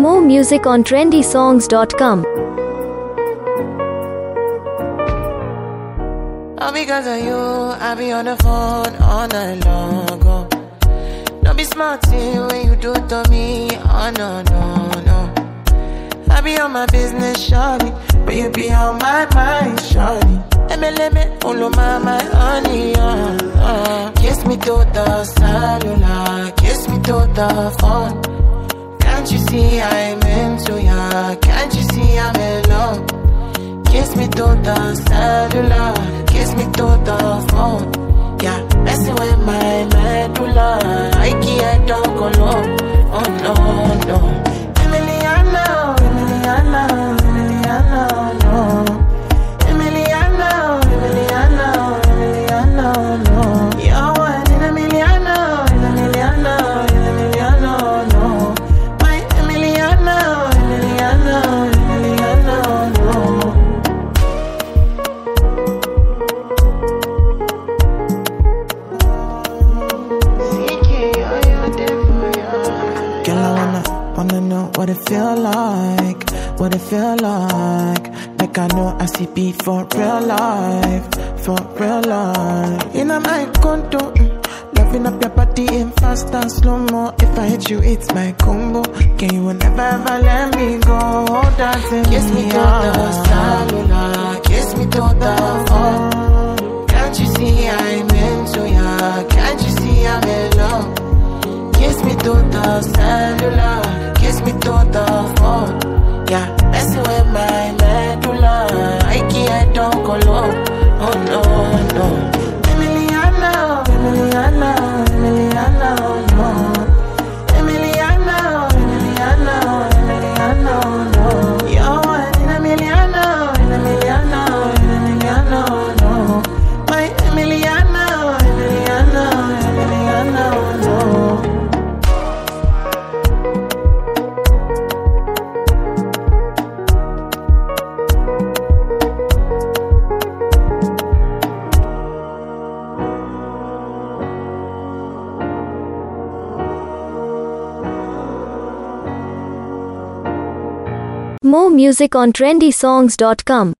More music on trendysongs.com. All because of you, I be on the phone all night long. Oh. Don't be smart when you do it to me. Oh no, no, no. I be on my business, shawty, but you be on my mind, shawty. Let follow my honey, Kiss me to the cellular, kiss me to the phone. Can't you see I'm into ya? Can't you see I'm in love? Kiss me to the cellular, kiss me to the phone. Yeah, messing with my medulla, I can't talk alone. Oh no, no. Emiliano, Emiliano, Emiliano, no. Emiliano, Emiliano, Emiliano, no. You're one in Emiliano, Emiliano, Emiliano, no. My Emiliano, Emiliano, Emiliano, no. Girl, I wanna know what it feel like, what it feel like. Like I know I see beat for real life, for real life. In my condo, loving up your body in fast and slow-mo. If I hit you, it's my combo. Can you never ever let me go? Dancing kiss me to the cellular, kiss me to the phone. Can't you see I'm into ya? Can't you see I'm in love? Kiss me to the cellular, kiss me to the phone. Yeah, messing with my medulla, I can't talk alone. Oh no, no. Emiliano, Emiliano, Emiliano, no. Emiliano, Emiliano, Emiliano, no. You're one in Emiliano, Emiliano, Emiliano, no. My Emiliano, Emiliano, Emiliano, no. More music on trendysongs.com.